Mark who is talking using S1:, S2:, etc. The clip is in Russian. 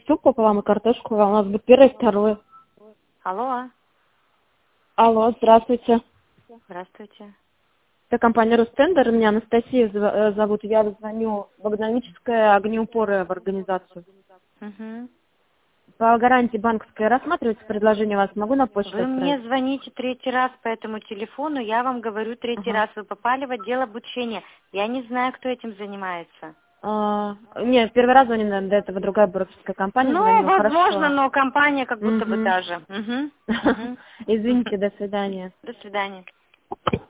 S1: суп пополам и картошку. У нас будет первый и второй.
S2: Алло.
S1: Алло, здравствуйте.
S2: Здравствуйте.
S1: Это компания Ростендер. Меня Анастасия зовут. Я звоню в Агноническое огнеупоры в организацию.
S2: Угу.
S1: По гарантии банковской рассматривается предложение вас. Могу на почту
S2: Вы мне
S1: отправить?
S2: звоните третий раз по этому телефону, я вам говорю третий
S1: Ага.
S2: раз. Вы попали в отдел обучения. Я не знаю, кто этим занимается.
S1: Нет, первый раз звоню, наверное, до этого другая брокерская компания
S2: Ну,
S1: звонила.
S2: возможно,
S1: Хорошо.
S2: но компания как будто бы
S1: Мгм.
S2: та же. Угу. Угу.
S1: Извините, до свидания.
S2: До свидания.